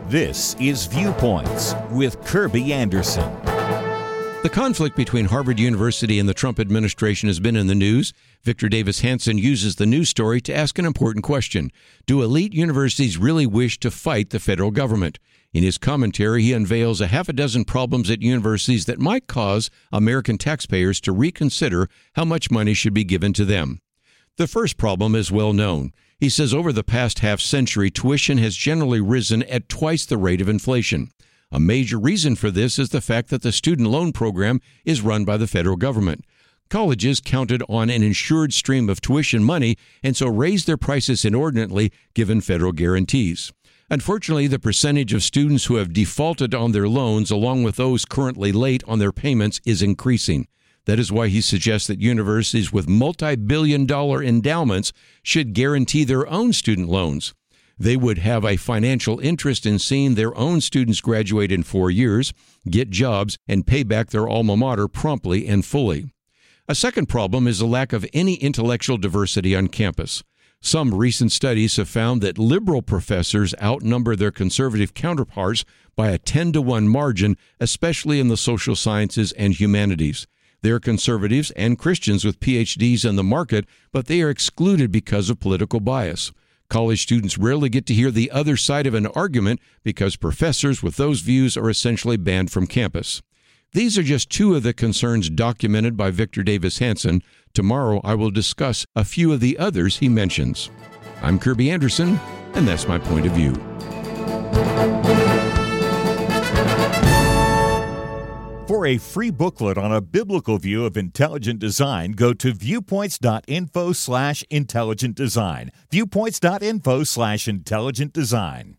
This is Viewpoints with Kirby Anderson. The conflict between Harvard University and the Trump administration has been in the news. Victor Davis Hanson uses the news story to ask an important question. Do elite universities really wish to fight the federal government? In his commentary, he unveils a half a dozen problems at universities that might cause American taxpayers to reconsider how much money should be given to them. The first problem is well known. He says over the past half century, tuition has generally risen at twice the rate of inflation. A major reason for this is the fact that the student loan program is run by the federal government. Colleges counted on an insured stream of tuition money and so raised their prices inordinately given federal guarantees. Unfortunately, the percentage of students who have defaulted on their loans, along with those currently late on their payments, is increasing. That is why he suggests that universities with multi-billion-dollar endowments should guarantee their own student loans. They would have a financial interest in seeing their own students graduate in 4 years, get jobs, and pay back their alma mater promptly and fully. A second problem is the lack of any intellectual diversity on campus. Some recent studies have found that liberal professors outnumber their conservative counterparts by a 10-to-1 margin, especially in the social sciences and humanities. They are conservatives and Christians with PhDs in the market, but they are excluded because of political bias. College students rarely get to hear the other side of an argument because professors with those views are essentially banned from campus. These are just two of the concerns documented by Victor Davis Hanson. Tomorrow I will discuss a few of the others he mentions. I'm Kirby Anderson, and that's my point of view. For a free booklet on a biblical view of intelligent design, go to viewpoints.info/intelligent design. Viewpoints.info/intelligent design.